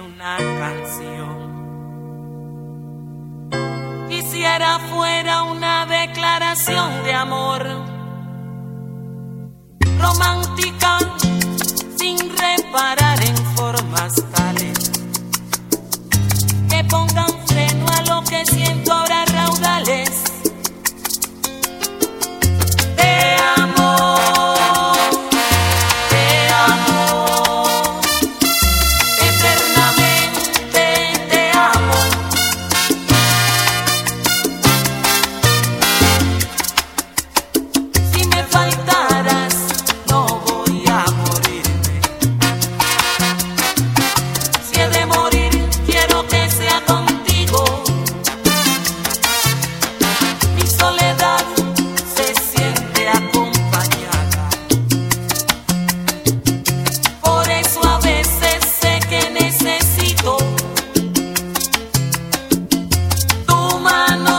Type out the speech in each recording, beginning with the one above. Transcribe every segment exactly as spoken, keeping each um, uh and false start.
una canción. Quisiera fuera una declaración de amor, romántica, sin reparar en formas tales que pongan freno a lo que siento ahora raudales. Te amo, te amo, eternamente te amo. Si me faltaras, no voy a morirme. Si he de morir, quiero que sea contigo. Mi soledad se siente acompañada. Por eso a veces sé que necesito tu mano,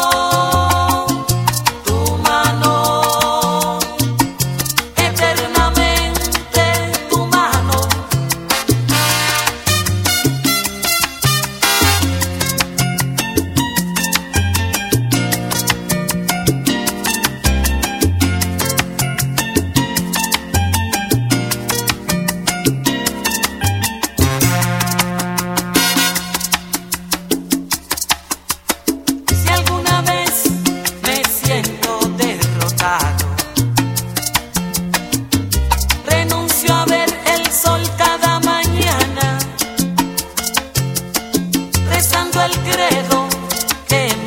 tu mano, eternamente tu mano. Si alguna vez me siento derrotado, renuncio a ver el sol cada mañana, rezando el credo que